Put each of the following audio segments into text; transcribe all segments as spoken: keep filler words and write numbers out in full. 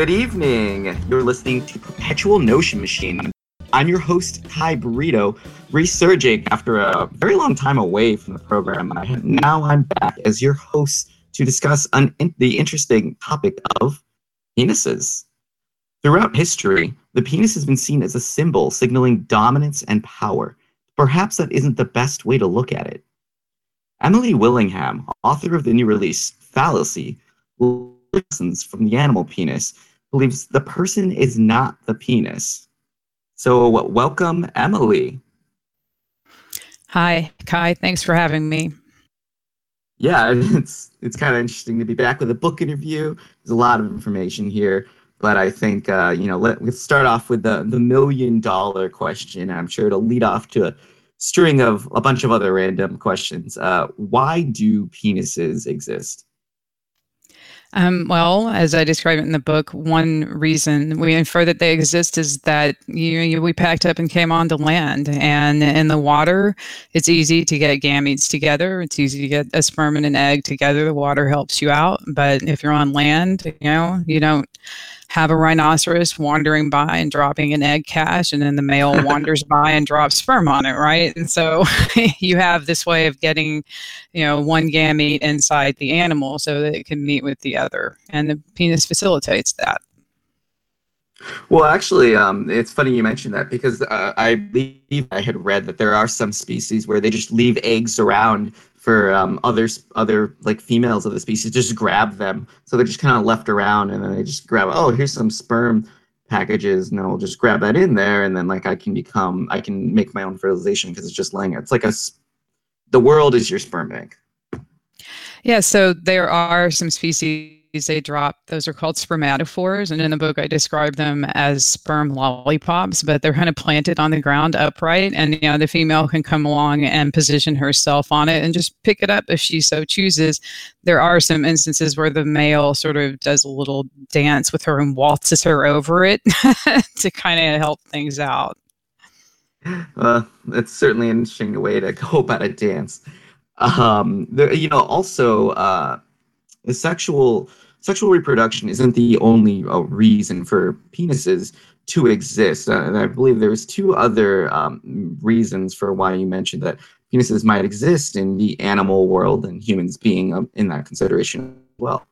Good evening. You're listening to Perpetual Notion Machine. I'm your host, Kai Burrito, resurging after a very long time away from the program. I, now I'm back as your host to discuss un- in- the interesting topic of penises. Throughout history, the penis has been seen as a symbol signaling dominance and power. Perhaps that isn't the best way to look at it. Emily Willingham, author of the new release, Fallacy, Lessons from the Animal Penis, believes the person is not the penis. So welcome, Emily. Hi, Kai. Thanks for having me. Yeah, it's it's kind of interesting to be back with a book interview. There's a lot of information here, but I think, uh, you know, let, let's start off with the, the million dollar question. I'm sure it'll lead off to a string of a bunch of other random questions. Uh, why do penises exist? Um, well, as I describe it in the book, one reason we infer that they exist is that you, you we packed up and came onto land, and in the water, it's easy to get gametes together. It's easy to get a sperm and an egg together. The water helps you out, but if you're on land, you know, you don't have a rhinoceros wandering by and dropping an egg cache, and then the male wanders by and drops sperm on it, right? And so you have this way of getting, you know, one gamete inside the animal so that it can meet with the other, and the penis facilitates that. Well, actually, um, it's funny you mentioned that because uh, I believe I had read that there are some species where they just leave eggs around for um, others, other like females of the species, just grab them. So they're just kind of left around, and then they just grab, oh, here's some sperm packages, and then I'll just grab that in there, and then like I can become, I can make my own fertilization because it's just laying there. It's like a, the world is your sperm bank. Yeah, so there are some species they drop. Those are called spermatophores, and in the book I describe them as sperm lollipops, but they're kind of planted on the ground upright, and you know the female can come along and position herself on it and just pick it up if she so chooses. There are some instances where the male sort of does a little dance with her and waltzes her over it to kind of help things out. Uh, it's certainly an interesting way to go about a dance. Um, the, you know, also, uh, the sexual sexual reproduction isn't the only uh, reason for penises to exist. Uh, and I believe there's two other um, reasons for why you mentioned that penises might exist in the animal world and humans being uh, in that consideration as well.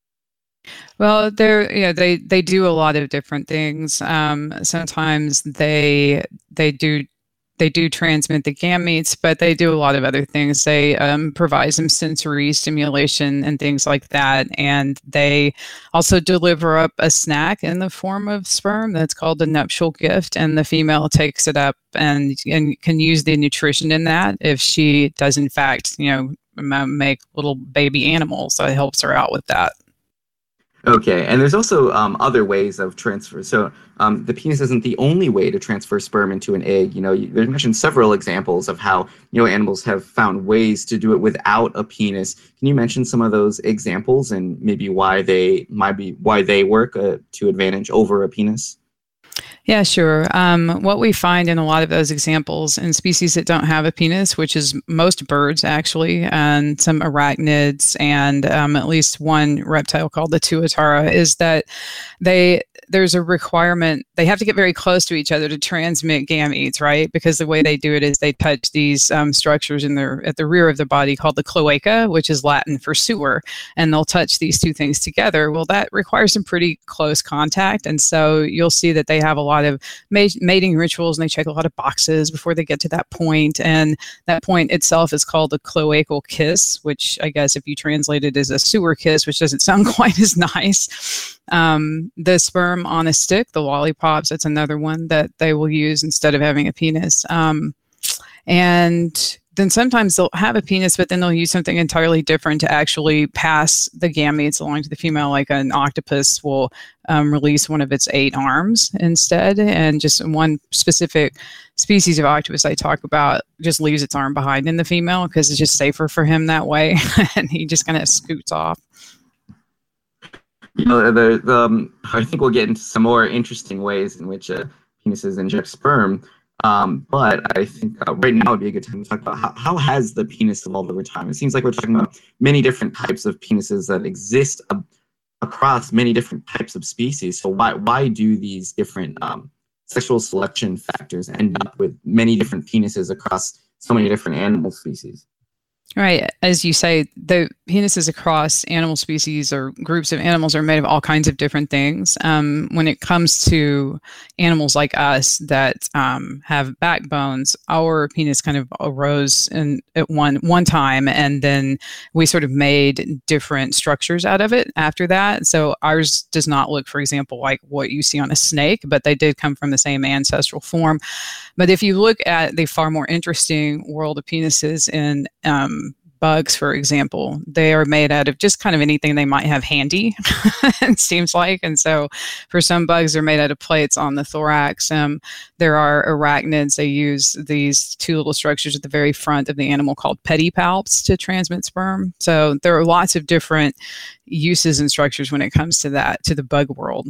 Well, they're you know they they do a lot of different things. Um, sometimes they they do. They do transmit the gametes, but they do a lot of other things. They um, provide some sensory stimulation and things like that. And they also deliver up a snack in the form of sperm that's called the nuptial gift. And the female takes it up and, and can use the nutrition in that if she does, in fact, you know, make little baby animals. So it helps her out with that. Okay, and there's also um, other ways of transfer. So um, the penis isn't the only way to transfer sperm into an egg. You know, you, there's mentioned several examples of how you know animals have found ways to do it without a penis. Can you mention some of those examples and maybe why they might be why they work uh, to advantage over a penis? Yeah, sure. Um, what we find in a lot of those examples in species that don't have a penis, which is most birds actually, and some arachnids, and um, at least one reptile called the tuatara, is that they there's a requirement. They have to get very close to each other to transmit gametes, right? Because the way they do it is they touch these um, structures in their at the rear of the body called the cloaca, which is Latin for sewer, and they'll touch these two things together. Well, that requires some pretty close contact, and so you'll see that they have a lot of mating rituals, and they check a lot of boxes before they get to that point. And that point itself is called the cloacal kiss, which I guess if you translate it as a sewer kiss, which doesn't sound quite as nice. Um, the sperm on a stick, the lollipops, that's another one that they will use instead of having a penis. Um, and then sometimes they'll have a penis, but then they'll use something entirely different to actually pass the gametes along to the female. Like an octopus will um, release one of its eight arms instead, and just one specific species of octopus I talk about just leaves its arm behind in the female because it's just safer for him that way, and he just kind of scoots off. You know, the, the, um, I think we'll get into some more interesting ways in which uh, penises inject sperm. Um, but I think uh, right now would be a good time to talk about how, how has the penis evolved over time. It seems like we're talking about many different types of penises that exist uh, across many different types of species. So why why do these different um, sexual selection factors end up with many different penises across so many different animal species? Right. As you say, the penises across animal species or groups of animals are made of all kinds of different things. Um, when it comes to animals like us that um, have backbones, our penis kind of arose in, at one one time, and then we sort of made different structures out of it after that. So ours does not look, for example, like what you see on a snake, but they did come from the same ancestral form. But if you look at the far more interesting world of penises in um, bugs, for example, they are made out of just kind of anything they might have handy, it seems like. And so for some bugs, they're made out of plates on the thorax. Um, there are arachnids. They use these two little structures at the very front of the animal called pedipalps to transmit sperm. So there are lots of different uses and structures when it comes to that, to the bug world.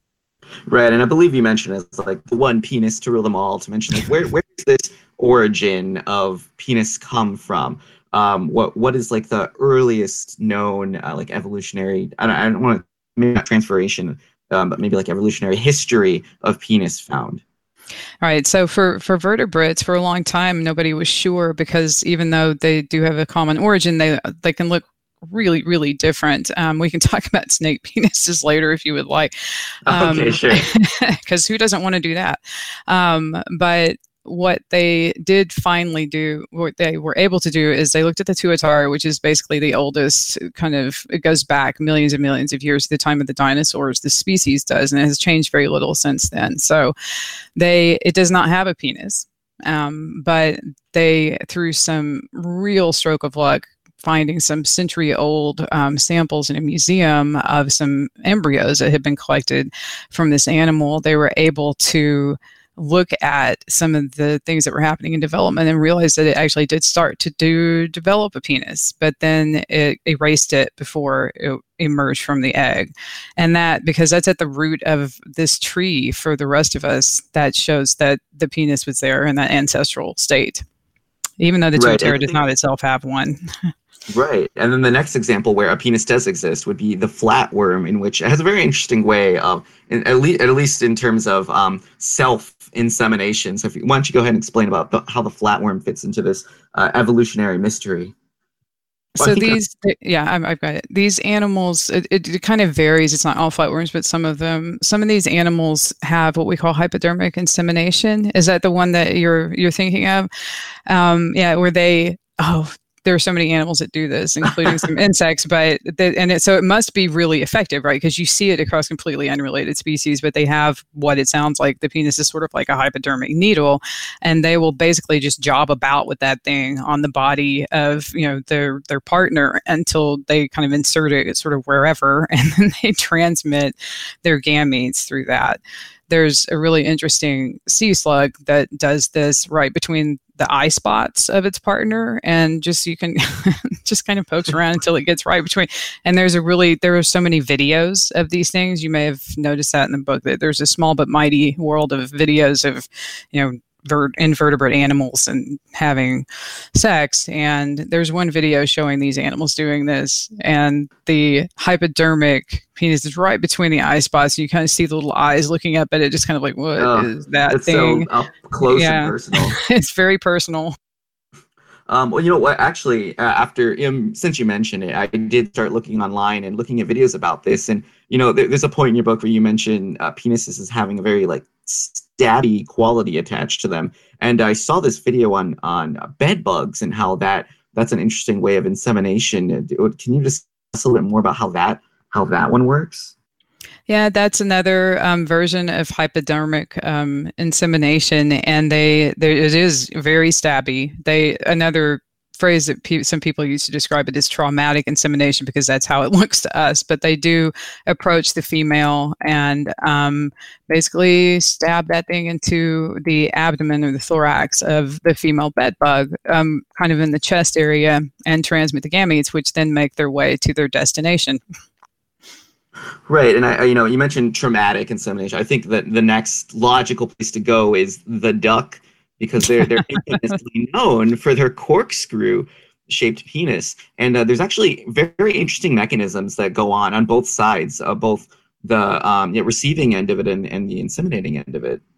Right, and I believe you mentioned it's like the one penis to rule them all. To mention like where where does this origin of penis come from? Um, what what is like the earliest known uh, like evolutionary? I don't, I don't want to maybe not transferation, um, but maybe like evolutionary history of penis found. All right. So for, for vertebrates, for a long time, nobody was sure, because even though they do have a common origin, they they can look really, really different. Um, we can talk about snake penises later if you would like. Um, okay, sure. Because who doesn't want to do that? Um, but what they did finally do, what they were able to do, is they looked at the tuatara, which is basically the oldest kind of, it goes back millions and millions of years to the time of the dinosaurs, the species does, and it has changed very little since then. So they, it does not have a penis. Um, but they, through some real stroke of luck, finding some century-old um, samples in a museum of some embryos that had been collected from this animal, they were able to look at some of the things that were happening in development and realize that it actually did start to do develop a penis, but then it erased it before it emerged from the egg. And that, because that's at the root of this tree for the rest of us, that shows that the penis was there in that ancestral state, even though the right. tuatara does not itself have one. Right. And then the next example where a penis does exist would be the flatworm, in which it has a very interesting way of, in, at, le- at least in terms of um, self-insemination. So if you, why don't you go ahead and explain about the, how the flatworm fits into this uh, evolutionary mystery? Well, so these, th- yeah, I've, I've got it. These animals, it, it, it kind of varies. It's not all flatworms, but some of them, some of these animals have what we call hypodermic insemination. Is that the one that you're you're thinking of? Um, yeah, where they, oh, there are so many animals that do this, including some insects, but they, and it, so it must be really effective, right? Because you see it across completely unrelated species, but they have what it sounds like. The penis is sort of like a hypodermic needle, and they will basically just job about with that thing on the body of, you know, their their partner until they kind of insert it sort of wherever, and then they transmit their gametes through that. There's a really interesting sea slug that does this right between the eye spots of its partner, and just you can just kind of pokes around until it gets right between. And there's a really, there are so many videos of these things. You may have noticed that in the book, that there's a small but mighty world of videos of, you know, Vert- invertebrate animals and having sex. And there's one video showing these animals doing this, and the hypodermic penis is right between the eye spots. You kind of see the little eyes looking up at it, just kind of like, what oh, is that it's thing? So up close yeah. and personal. It's very personal. Um, well, you know what? Actually, uh, after um, since you mentioned it, I did start looking online and looking at videos about this. And you know, there, there's a point in your book where you mention uh, penises as having a very like stabby quality attached to them. And I saw this video on on uh, bed bugs and how that that's an interesting way of insemination. Can you discuss a little bit more about how that how that one works? Yeah, that's another um, version of hypodermic um, insemination, and they there it is very stabby. They another phrase that pe- some people use to describe it is traumatic insemination, because that's how it looks to us. But they do approach the female and um, basically stab that thing into the abdomen or the thorax of the female bed bug, um, kind of in the chest area, and transmit the gametes, which then make their way to their destination. Right, and I, you know, you mentioned traumatic insemination. I think that the next logical place to go is the duck, because they're they're infamously known for their corkscrew shaped penis. And uh, there's actually very, very interesting mechanisms that go on on both sides, uh, both the um, yeah, receiving end of it and, and the inseminating end of it.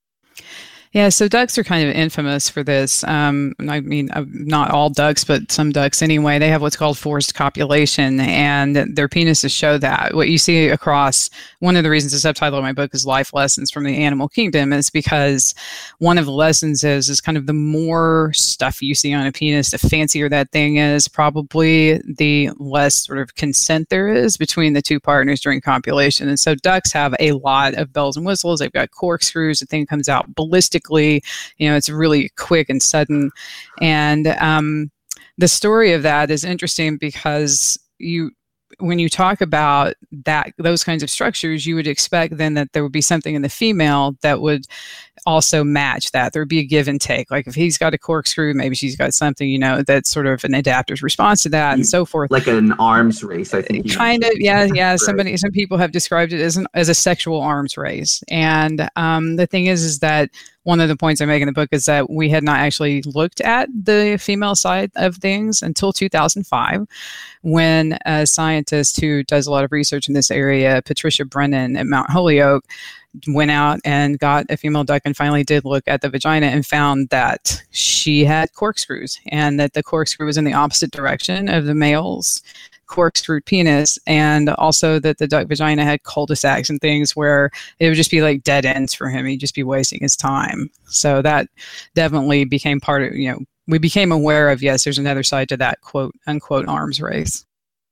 Yeah, so ducks are kind of infamous for this. Um, I mean, uh, not all ducks, but some ducks anyway. They have what's called forced copulation, and their penises show that. What you see across, one of the reasons the subtitle of my book is Life Lessons from the Animal Kingdom is because one of the lessons is, is kind of the more stuff you see on a penis, the fancier that thing is, probably the less sort of consent there is between the two partners during copulation. And so ducks have a lot of bells and whistles. They've got corkscrews. The thing comes out ballistic. You know, it's really quick and sudden. And um, the story of that is interesting because you, when you talk about that, those kinds of structures, you would expect then that there would be something in the female that would also match that. There would be a give and take. Like if he's got a corkscrew, maybe she's got something, you know, that's sort of an adaptive response to that and so forth. Like an arms race, I think. Kind of, yeah, yeah. Somebody, some people have described it as an, as a sexual arms race. And um, the thing is, is that one of the points I make in the book is that we had not actually looked at the female side of things until two thousand five, when a scientist who does a lot of research in this area, Patricia Brennan at Mount Holyoke, went out and got a female duck and finally did look at the vagina and found that she had corkscrews and that the corkscrew was in the opposite direction of the male's corkscrewed penis, and also that the duck vagina had cul-de-sacs and things where it would just be like dead ends for him. He'd just be wasting his time. So that definitely became part of, you know, we became aware of, yes, there's another side to that quote unquote arms race.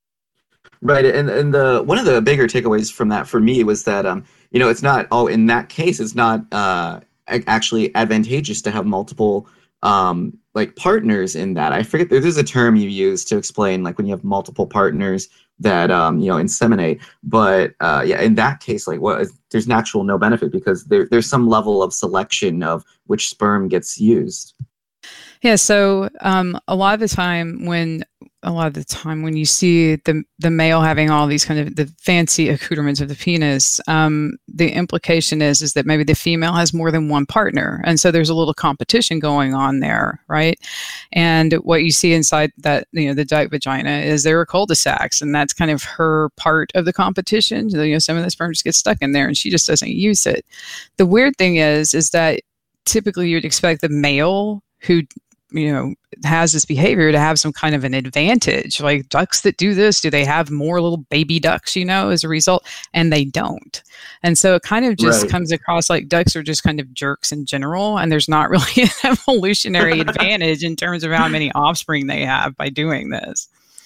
Right. And and the one of the bigger takeaways from that for me was that, um, you know, it's not, oh, in that case, it's not uh, actually advantageous to have multiple um, like partners in that. I forget, there's a term you use to explain like when you have multiple partners that, um, you know, inseminate. But uh, yeah, in that case, like what, there's an actual no benefit because there, there's some level of selection of which sperm gets used. Yeah, so um, a lot of the time when a lot of the time when you see the the male having all these kind of the fancy accoutrements of the penis, um, the implication is is that maybe the female has more than one partner, and so there's a little competition going on there, right? And what you see inside that, you know, the duck vagina is there are cul-de-sacs, and that's kind of her part of the competition. You know, some of the sperm just gets stuck in there, and she just doesn't use it. The weird thing is, is that typically you'd expect the male who, you know, has this behavior to have some kind of an advantage. Like ducks that do this, do they have more little baby ducks, you know, as a result? And they don't. And so it kind of just Right. comes across like ducks are just kind of jerks in general. And there's not really an evolutionary advantage in terms of how many offspring they have by doing this.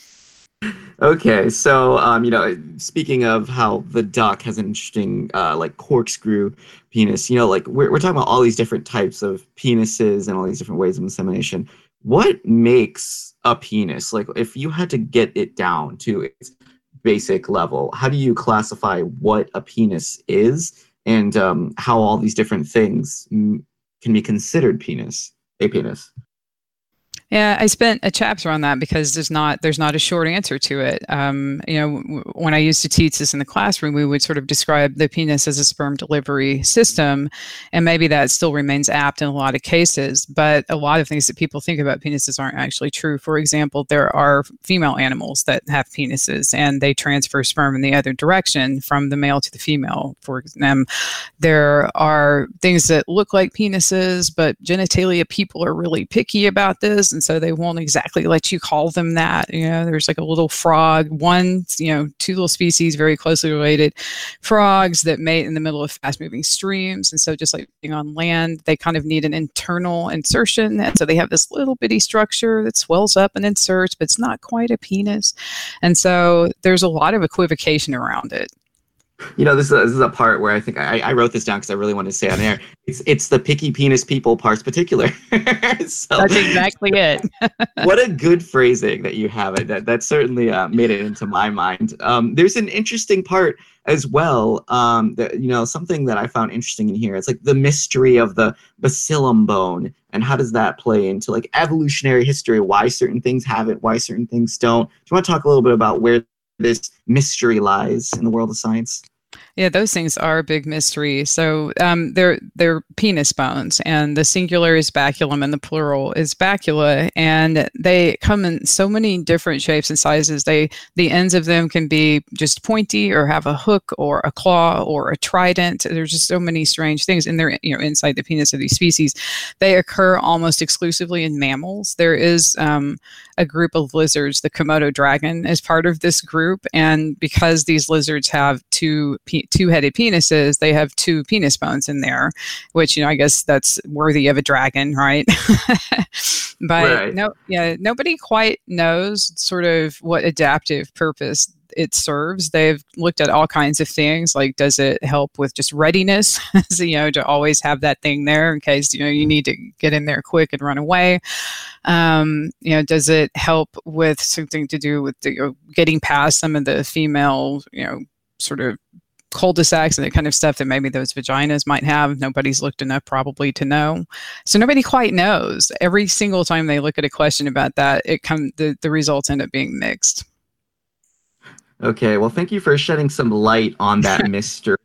Okay, so um, you know, speaking of how the duck has an interesting uh, like corkscrew penis, you know, like we're we're talking about all these different types of penises and all these different ways of insemination. What makes a penis? Like, if you had to get it down to its basic level, how do you classify what a penis is and um, how all these different things mm, can be considered penis, a penis? Yeah, I spent a chapter on that because there's not there's not a short answer to it. Um, you know, w- when I used to teach this in the classroom, we would sort of describe the penis as a sperm delivery system, and maybe that still remains apt in a lot of cases. But a lot of things that people think about penises aren't actually true. For example, there are female animals that have penises, and they transfer sperm in the other direction from the male to the female. For them, there are things that look like penises, but genitalia people are really picky about this. And so they won't exactly let you call them that. You know, there's like a little frog, one, you know, two little species very closely related frogs that mate in the middle of fast moving streams. And so just like being on land, they kind of need an internal insertion. And so they have this little bitty structure that swells up and inserts, but it's not quite a penis. And so there's a lot of equivocation around it. You know, this is a, this is a part where I think I, I wrote this down because I really wanted to say on air. It's it's the picky penis people parts particular. So, That's exactly it. what a good phrasing that you have it. That that certainly uh, made it into my mind. Um, there's an interesting part as well. Um, that, you know, something that I found interesting in here. It's like the mystery of the bacillum bone, and how does that play into like evolutionary history? Why certain things have it, why certain things don't. Do you want to talk a little bit about where this mystery lies in the world of science? Yeah, those things are a big mystery. So um, they're they're penis bones, and the singular is baculum, and the plural is bacula, and they come in so many different shapes and sizes. They the ends of them can be just pointy, or have a hook, or a claw, or a trident. There's just so many strange things, and they're you know inside the penis of these species. They occur almost exclusively in mammals. There is um, a group of lizards, the Komodo dragon, is part of this group, and because these lizards have two pe- two-headed penises, they have two penis bones in there, which, you know, I guess that's worthy of a dragon, right? But Right. no, yeah, nobody quite knows sort of what adaptive purpose it serves. They've looked at all kinds of things, like does it help with just readiness, so, you know, to always have that thing there in case, you know, you need to get in there quick and run away. Um, you know, does it help with something to do with the, you know, getting past some of the female, you know, sort of cul-de-sacs and the kind of stuff that maybe those vaginas might have? Nobody's looked enough probably to know. So nobody quite knows. Every single time they look at a question about that, it come the, the results end up being mixed. Okay, well, thank you for shedding some light on that mystery,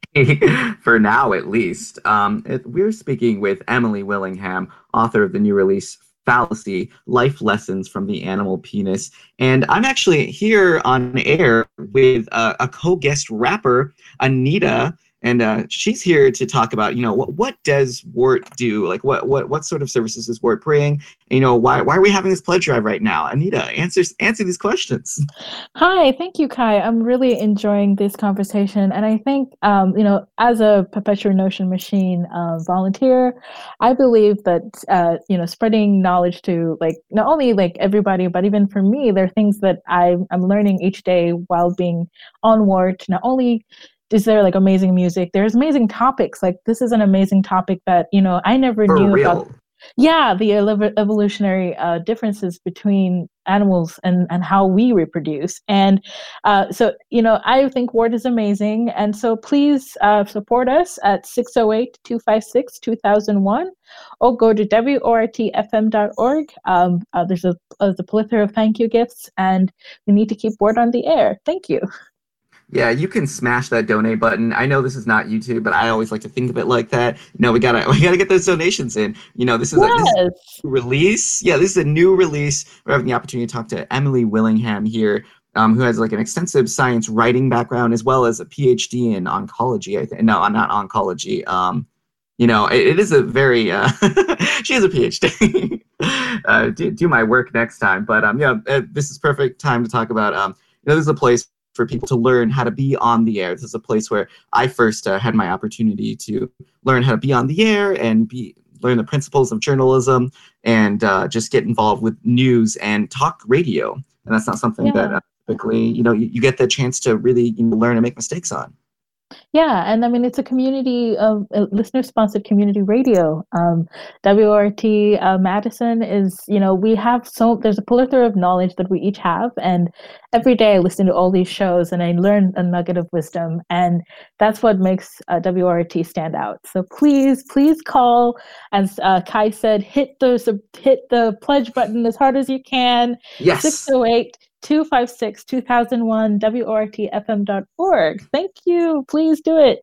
for now at least. Um, it, we're speaking with Emily Willingham, author of the new release, Fallacy, Life Lessons from the Animal Penis. And I'm actually here on air with uh, a co-guest rapper, Anita, and uh, she's here to talk about, you know, what what does Wart do? Like, what what what sort of services is Wart bring? And, you know, why why are we having this pledge drive right now? Anita, answer answer these questions. Hi, thank you, Kai. I'm really enjoying this conversation, and I think, um, you know, as a Perpetual Notion Machine uh, volunteer, I believe that uh, you know, spreading knowledge to, like, not only like everybody, but even for me, there are things that I I'm learning each day while being on Wart. Not only is there like amazing music, there's amazing topics. Like, this is an amazing topic that, you know, I never For knew real. about. Yeah, the evo- evolutionary uh, differences between animals and, and how we reproduce. And uh, so, you know, I think Wart is amazing. And so please uh, support us at six oh eight, two five six, two thousand one, or go to wort f m dot org. Um, uh, there's a, a the plethora of thank you gifts, and we need to keep Wart on the air. Thank you. Yeah, you can smash that donate button. I know this is not YouTube, but I always like to think of it like that. You know, we gotta we gotta get those donations in. You know, this is, Yes. a, this is a new release. Yeah, this is a new release. We're having the opportunity to talk to Emily Willingham here, um, who has like an extensive science writing background as well as a P H D in oncology. I think no, I'm not oncology. Um, you know, it, it is a very uh, she has a P H D. uh, do, do my work next time, but um, yeah, uh, this is perfect time to talk about. Um, you know, this is a place for people to learn how to be on the air. This is a place where I first uh, had my opportunity to learn how to be on the air and be learn the principles of journalism and uh, just get involved with news and talk radio. And that's not something Yeah. that uh, typically, you know, you, you get the chance to really, you know, learn and make mistakes on. Yeah, and I mean, it's a community of uh, listener-sponsored community radio. Um, W O R T uh, Madison is, you know, we have so there's a plethora of knowledge that we each have, and every day I listen to all these shows and I learn a nugget of wisdom, and that's what makes uh, W O R T stand out. So please, please call, as uh, Kai said, hit those hit the pledge button as hard as you can. Yes. six oh eight, two five six, two thousand one, W O R T F M dot org. Thank you. Please do it.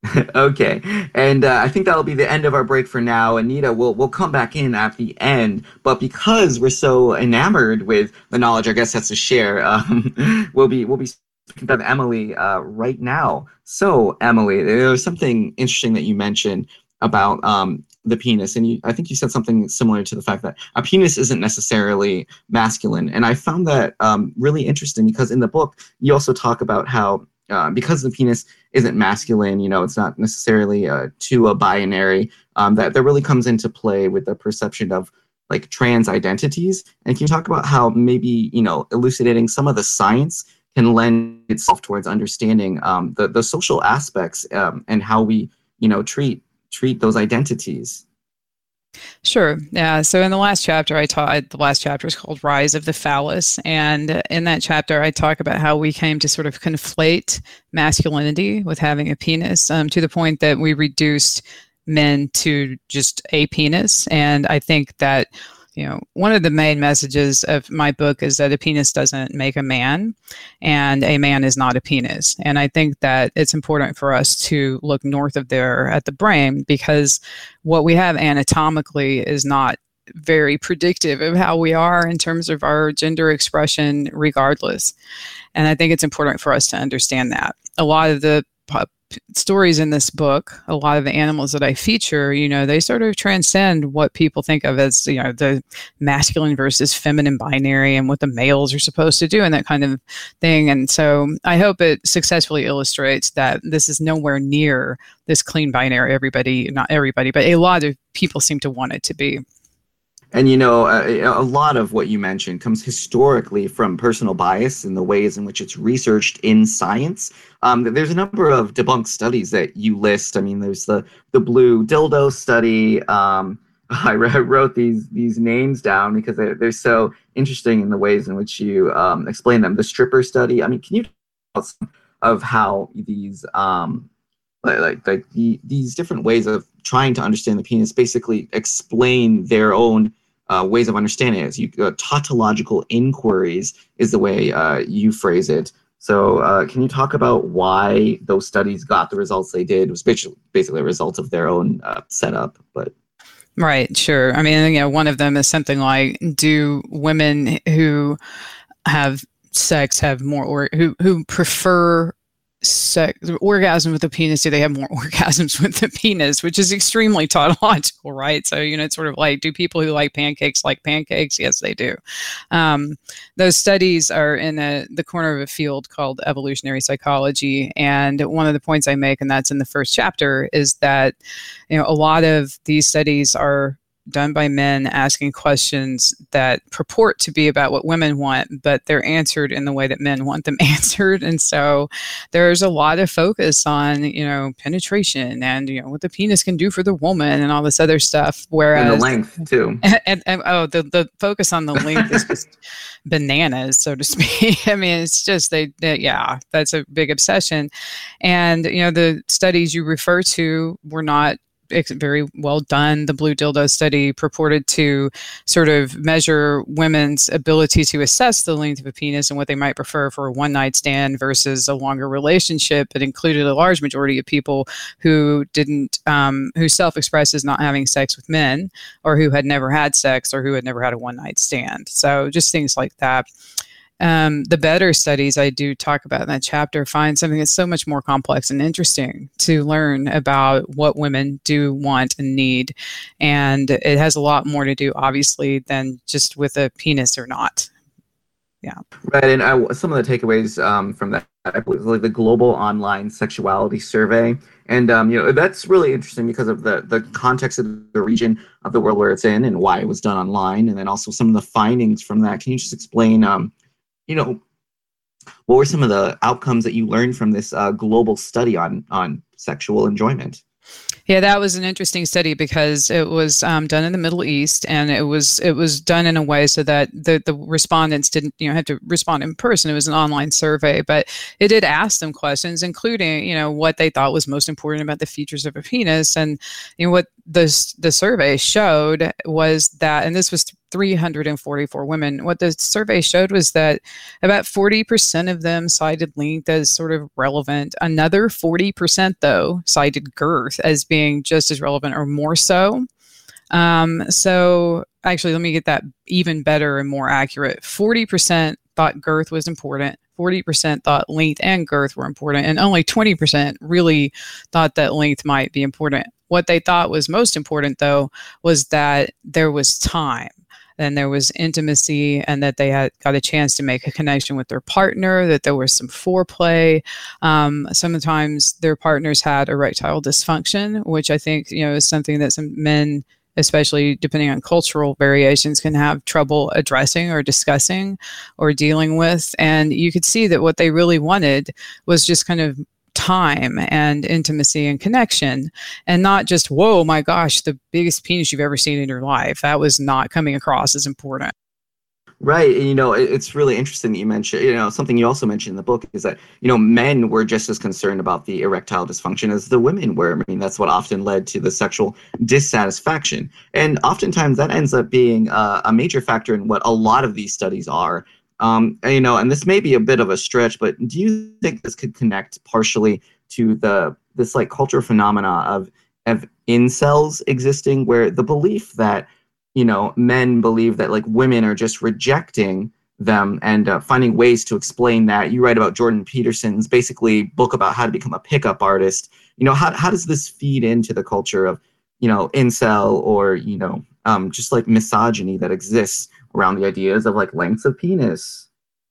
Okay, and uh, I think that'll be the end of our break for now. Anita, we'll we'll come back in at the end, but because we're so enamored with the knowledge our guest has to share, um, we'll be we'll be speaking of Emily uh, right now. So, Emily, there was something interesting that you mentioned about um, the penis, and you, I think you said something similar to the fact that a penis isn't necessarily masculine, and I found that um, really interesting because in the book you also talk about how uh, because the penis isn't masculine, you know, it's not necessarily uh, to a binary, um, that that really comes into play with the perception of like trans identities. And can you talk about how maybe, you know, elucidating some of the science can lend itself towards understanding um, the the social aspects um, and how we, you know, treat treat those identities? Sure. Yeah. So in the last chapter, I taught, the last chapter is called Rise of the Phallus. And in that chapter, I talk about how we came to sort of conflate masculinity with having a penis um, to the point that we reduced men to just a penis. And I think that, you know, one of the main messages of my book is that a penis doesn't make a man, and a man is not a penis. And I think that it's important for us to look north of there at the brain, because what we have anatomically is not very predictive of how we are in terms of our gender expression regardless. And I think it's important for us to understand that. A lot of the p- stories in this book, a lot of the animals that I feature, you know, they sort of transcend what people think of as, you know, the masculine versus feminine binary and what the males are supposed to do and that kind of thing. And so I hope it successfully illustrates that this is nowhere near this clean binary. Everybody, not everybody, but a lot of people seem to want it to be. And, you know, a, a lot of what you mentioned comes historically from personal bias and the ways in which it's researched in science. Um, there's a number of debunked studies that you list. I mean, there's the, the blue dildo study. Um, I wrote these these names down because they're, they're so interesting in the ways in which you um, explain them. The stripper study. I mean, can you tell us of how these um, like like, like the, these different ways of trying to understand the penis basically explain their own uh, ways of understanding it? You, uh, tautological inquiries is the way uh, you phrase it. So uh, can you talk about why those studies got the results they did? It was basically, basically a result of their own uh, setup, but... Right, sure. I mean, you know, one of them is something like, do women who have sex have more, or who, who prefer sex orgasm with the penis, do they have more orgasms with the penis, which is extremely tautological, right? So, you know, it's sort of like, do people who like pancakes like pancakes? Yes, they do. Um, those studies are in a, the corner of a field called evolutionary psychology. And one of the points I make, and that's in the first chapter, is that, you know, a lot of these studies are done by men asking questions that purport to be about what women want, but they're answered in the way that men want them answered. And so there's a lot of focus on, you know, penetration and, you know, what the penis can do for the woman and all this other stuff. Whereas, and the length too. And, and, and oh, the, the focus on the length is just bananas, so to speak. I mean, it's just, they, they, yeah, that's a big obsession. And, you know, the studies you refer to were not very well done. The blue dildo study purported to sort of measure women's ability to assess the length of a penis and what they might prefer for a one night stand versus a longer relationship. It included a large majority of people who didn't, um, who self-expressed as not having sex with men, or who had never had sex, or who had never had a one night stand. So just things like that. Um, the better studies I do talk about in that chapter find something that's so much more complex and interesting to learn about what women do want and need. And it has a lot more to do, obviously, than just with a penis or not. Yeah. Right. And I, some of the takeaways um, from that, I believe, like the Global Online Sexuality Survey. And, um, you know, that's really interesting because of the, the context of the region of the world where it's in and why it was done online. And then also some of the findings from that. Can you just explain, um, you know, what were some of the outcomes that you learned from this uh, global study on on sexual enjoyment? Yeah, that was an interesting study because it was um, done in the Middle East, and it was it was done in a way so that the, the respondents didn't, you know, have to respond in person. It was an online survey, but it did ask them questions, including, you know, what they thought was most important about the features of a penis. And, you know, what the the survey showed was that, and this was three hundred forty-four women, what the survey showed was that about forty percent of them cited length as sort of relevant. Another forty percent, though, cited girth as being just as relevant or more so. Um, so actually, let me get that even better and more accurate. forty percent thought girth was important. forty percent thought length and girth were important. And only twenty percent really thought that length might be important. What they thought was most important, though, was that there was time. And there was intimacy, and that they had got a chance to make a connection with their partner, that there was some foreplay. Um, sometimes their partners had erectile dysfunction, which I think, you know, is something that some men, especially depending on cultural variations, can have trouble addressing or discussing or dealing with. And you could see that what they really wanted was just kind of time and intimacy and connection, and not just, whoa, my gosh, the biggest penis you've ever seen in your life. That was not coming across as important. Right. And, you know, it, it's really interesting that you mentioned, you know, something you also mentioned in the book is that, you know, men were just as concerned about the erectile dysfunction as the women were. I mean, that's what often led to the sexual dissatisfaction. And oftentimes that ends up being uh, a major factor in what a lot of these studies are. Um, and, you know, and this may be a bit of a stretch, but do you think this could connect partially to the this like cultural phenomena of of incels existing, where the belief that, you know, men believe that like women are just rejecting them and uh, finding ways to explain that. You write about Jordan Peterson's basically book about how to become a pickup artist. You know, how how does this feed into the culture of, you know, incel or, you know, um, just like misogyny that exists around the ideas of like lengths of penis?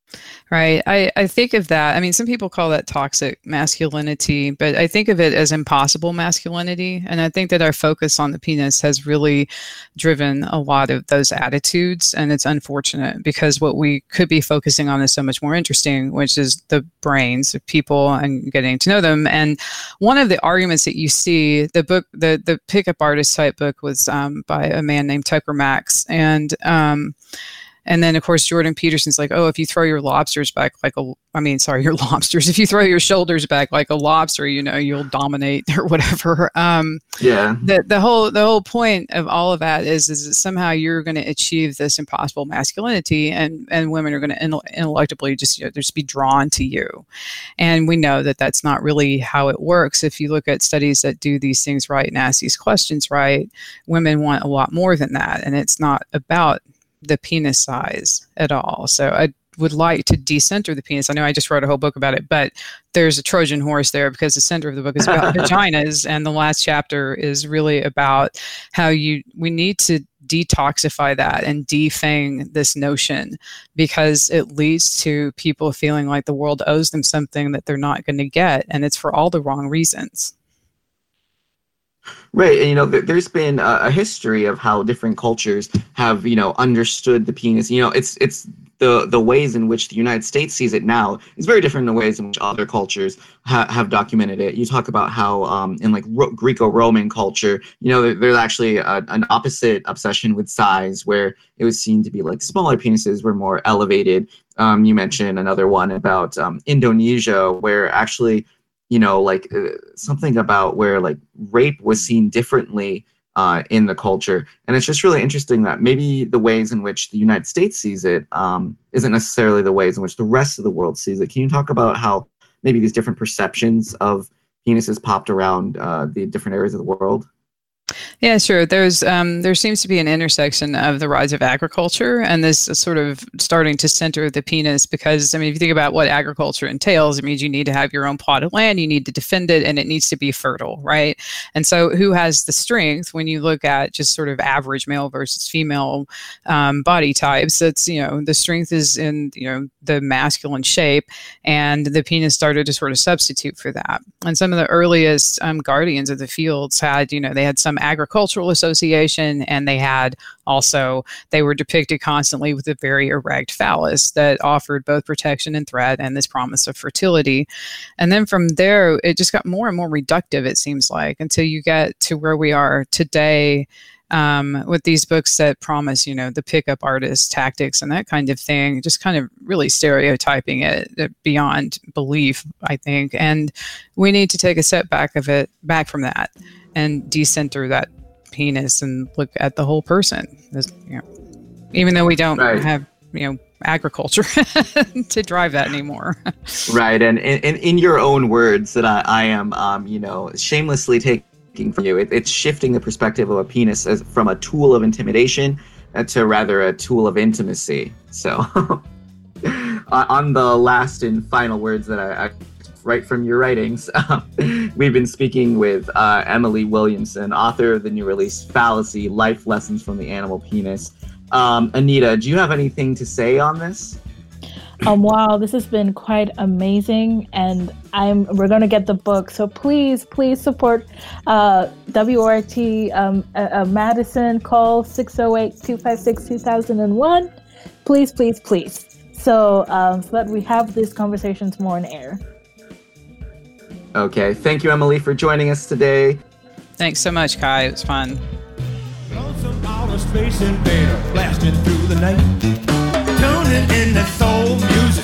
Right. I, I think of that. I mean, some people call that toxic masculinity, but I think of it as impossible masculinity. And I think that our focus on the penis has really driven a lot of those attitudes. And it's unfortunate because what we could be focusing on is so much more interesting, which is the brains of people and getting to know them. And one of the arguments that you see, the book, the, the pickup artist type book was um, by a man named Tucker Max. And, um, And then, of course, Jordan Peterson's like, oh, if you throw your lobsters back like a, I mean, sorry, your lobsters, if you throw your shoulders back like a lobster, you know, you'll dominate or whatever. Um, yeah. The, the whole the whole point of all of that is, is that somehow you're going to achieve this impossible masculinity, and, and women are going to intellectually just, you know, just be drawn to you. And we know that that's not really how it works. If you look at studies that do these things right and ask these questions right, women want a lot more than that. And it's not about the penis size at all. So I would like to decenter the penis. I know I just wrote a whole book about it, but there's a Trojan horse there because the center of the book is about vaginas, and the last chapter is really about how you we need to detoxify that and defang this notion, because it leads to people feeling like the world owes them something that they're not going to get, and it's for all the wrong reasons. Right, and you know, there's been a, a history of how different cultures have, you know, understood the penis. You know, it's it's the the ways in which the United States sees it now is very different than the ways in which other cultures ha- have documented it. You talk about how um, in like Ro- Greco-Roman culture, you know, there, there's actually a, an opposite obsession with size, where it was seen to be like smaller penises were more elevated. Um, you mentioned another one about um, Indonesia, where actually, you know, like uh, something about where like rape was seen differently uh, in the culture. And it's just really interesting that maybe the ways in which the United States sees it um, isn't necessarily the ways in which the rest of the world sees it. Can you talk about how maybe these different perceptions of penises popped around uh, the different areas of the world? Yeah, sure. There's um, there seems to be an intersection of the rise of agriculture and this sort of starting to center the penis, because, I mean, if you think about what agriculture entails, it means you need to have your own plot of land, you need to defend it, and it needs to be fertile, right? And so who has the strength when you look at just sort of average male versus female um, body types? That's, you know, the strength is in, you know, the masculine shape, and the penis started to sort of substitute for that. And some of the earliest um, guardians of the fields had, you know, they had some agricultural association, and they had also, they were depicted constantly with a very erect phallus that offered both protection and threat and this promise of fertility. And then from there, it just got more and more reductive, it seems like, until you get to where we are today, um, with these books that promise, you know, the pickup artist tactics and that kind of thing, just kind of really stereotyping it beyond belief, I think. And we need to take a step back of it, back from that, and decenter that penis and look at the whole person. This, you know, even though we don't right. have, you know, agriculture to drive that anymore. Right, and in, in your own words that I, I am, um, you know, shamelessly taking from you, it, it's shifting the perspective of a penis as from a tool of intimidation to rather a tool of intimacy. So, on the last and final words that I, I right from your writings, we've been speaking with uh, Emily Williamson, author of the new release Fallacy: Life Lessons from the Animal Penis. Um, Anita, do you have anything to say on this? Um, wow, this has been quite amazing, and I'm we're going to get the book. So please, please support uh, W R T um, uh, uh, Madison. Call six oh eight, two five six, two thousand one. Please, please, please. So, um, so that we have these conversations more in air. Okay, thank you, Emily, for joining us today. Thanks so much, Kai. It was fun. Lonesome outer space invader blasting through the night. tuning in to soul music.